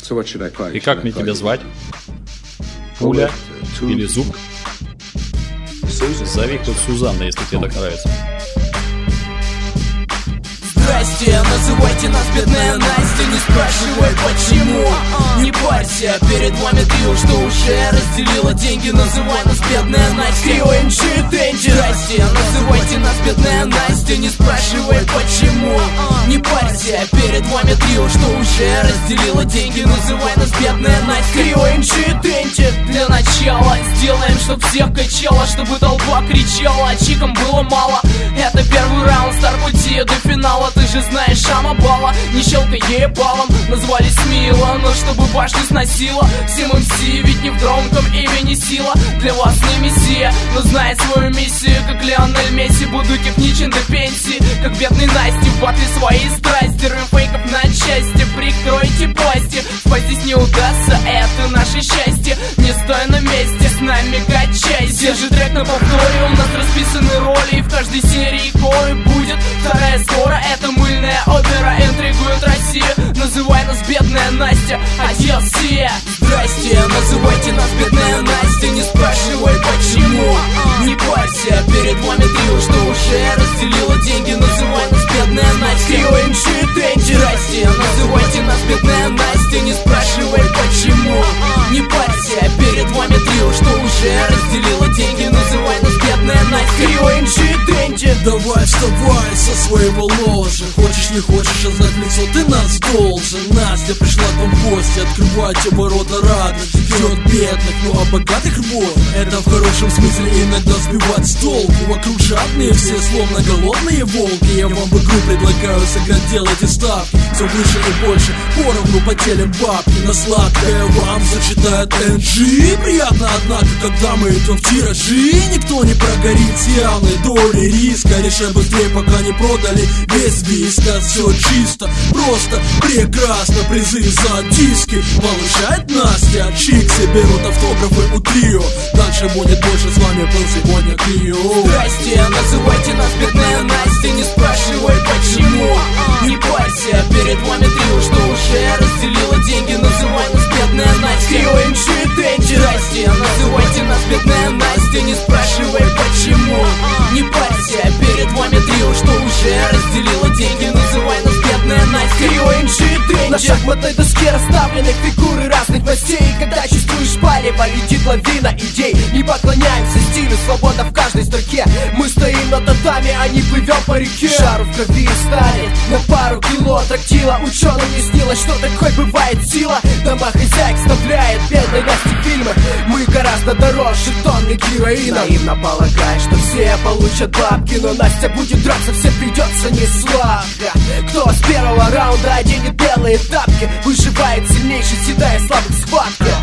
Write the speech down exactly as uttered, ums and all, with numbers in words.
И как мне тебя звать? Пуля или Зуб? Зови хоть Сюзанна, если тебе так нравится. Здрасте, называйте нас бедная Настя, не спрашивай почему. Не парься, перед вами трио, что уже разделила деньги. Называй нас бедная Настя, трио эн джи Danger. Здрасте, называйте нас бедная Настя, не спрашивай почему. Не парься, перед вами трио, что уже разделила деньги. Называй нас бедная Настя, трио эн джи Danger. Для начала сделаем, чтоб всех качало, чтобы толпа кричала, а чикам было мало. Это первый раунд, старт пути до финала. Ты же знаешь Амабала, не щелкай ебалом. Назвались мило, но чтобы башню сносило. Всем эм си, ведь не в громком имени сила. Для вас не мессия, но знает свою миссию. Как Лионель Месси, буду техничен до пенсии. Как бедный Насти, в батле свои страсти. Рым фейков на части, прикройте пасти. Спастись не удастся, это наше счастье. Не стой на месте, с нами качайся. Держи трек на повторе, у нас расписаны роли. И в каждой серии коры будет вторая скоро. Это мыльная опера интригует Россию. Называй нас бедная Настя, адьос все. Здрасте, называйте нас бедная Настя, не спрашивай почему. Не парься, перед вами трио, что уже разделила деньги. Называй нас бедная Настя, трио эн джи Danger. Здрасте, называйте нас бедная Настя, не спрашивай почему. Не парься, перед вами трио, что уже разделила деньги. Называй нас бедная Настя, трио эн джи Danger. Давай вставай со своего ложа. Хочешь не хочешь, а знать лицо ты нас должен. Настя пришла к вам в гости, открывайте ворота радость. Ждет бедных, ну а богатых рвот. Это в хорошем смысле иногда сбивать с толку. Вокруг жадные все, словно голодные волки. Я вам в игру предлагаю сыграть, делайте ставки. Все выше и больше, поровну поделим бабки. На сладкое вам зачитает эн джи. Приятно, однако, когда мы идем в тиражи. Никто не прогорит с явной долей риска. Решай быстрее, пока не продали весь вискас. Все чисто, просто, прекрасно. Призы за диски получает Настя. Чиксы берут автографы у трио. Дальше будет больше, с вами был сегодня Крио. Здрасте, называйте нас бедная Настя, не спрашивай почему. Не парься, перед вами трио, что уже разделила деньги. Называй нас бедная Настя, трио эн джи Danger. Здрасте, называйте нас бедная Настя, не спрашивай почему. Не парься, перед вами трио, что уже разделила деньги. Называй нас бедная Настя, трио эн джи Danger. На шахматной доске расставлены фигуры разных мастей. Когда чувствуешь палево, летит лавина идей. Не поклоняемся стилю, свобода в каждой строке. Мы стоим на татами, а не плывем по реке. Шару в крови и стали на пару кило трактила. Ученым не снилось, что такой бывает сила. Домохозяйка вставляет бедной Насте фильмы. Мы гораздо дороже тонны героина. Наивно полагая, что все получат бабки, но Настя будет драться, всем придется не сладко. Кто с первого раунда оденет белые тапки, выживает сильнейший, седая слабых схватка.